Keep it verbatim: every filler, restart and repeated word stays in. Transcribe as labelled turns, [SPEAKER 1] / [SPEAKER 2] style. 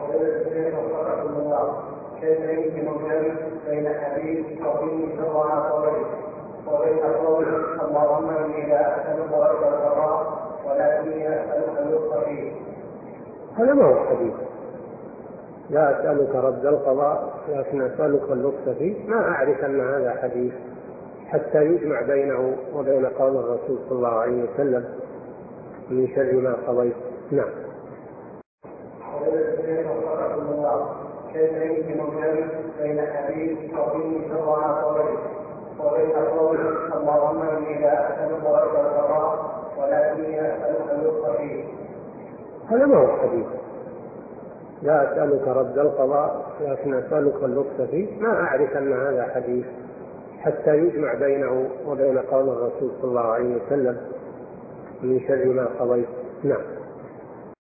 [SPEAKER 1] ويذكر وفقكم الله كيف يمكن الجمع بين حديث عظيم شرع قوله وبين قوله اللهم اني لا اسالك رد القضاء ولكني اسالك اللطف فيه؟
[SPEAKER 2] هذا ما هو حديث. لا اسالك رد القضاء لكن اسالك اللطف فيه، ما اعرف ان هذا حديث حتى يجمع بينه وبين قول الرسول صلى الله عليه وسلم من شر ما قضيت. نعم.
[SPEAKER 1] كيف يمكن الجمع بين حديث عظيم شرع قوله وبين قوله اللهم اني لا اسالك رد القضاء ولكني اسالك اللطف فيه؟
[SPEAKER 2] هذا ما هو حديث. لا اسالك رد القضاء لكن اسالك اللطف فيه، ما اعرف ان هذا حديث حتى يجمع بينه وبين قول الرسول صلى الله عليه وسلم من شر ما قضيت. نعم.